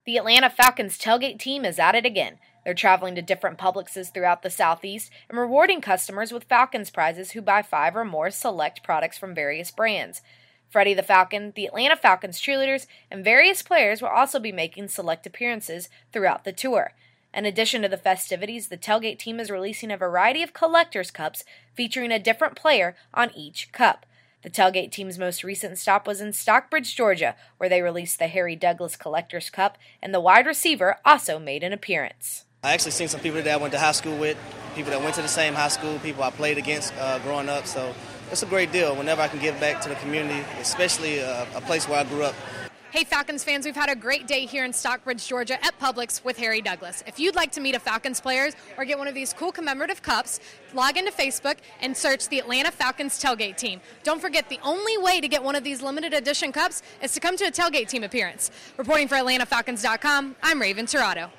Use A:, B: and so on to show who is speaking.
A: The Atlanta Falcons tailgate team is at it again. They're traveling to different Publixes throughout the Southeast and rewarding customers with Falcons prizes who buy 5 or more select products from various brands. Freddie the Falcon, the Atlanta Falcons cheerleaders, and various players will also be making select appearances throughout the tour. In addition to the festivities, the tailgate team is releasing a variety of collector's cups featuring a different player on each cup. The tailgate team's most recent stop was in Stockbridge, Georgia, where they released the Harry Douglas Collector's Cup, and the wide receiver also made an appearance.
B: I actually seen some people that I went to high school with, people that went to the same high school, people I played against growing up, so it's a great deal whenever I can give back to the community, especially a place where I grew up.
C: Hey Falcons fans, we've had a great day here in Stockbridge, Georgia at Publix with Harry Douglas. If you'd like to meet a Falcons player or get one of these cool commemorative cups, log into Facebook and search the Atlanta Falcons tailgate team. Don't forget, the only way to get one of these limited edition cups is to come to a tailgate team appearance. Reporting for AtlantaFalcons.com, I'm Raven Tirado.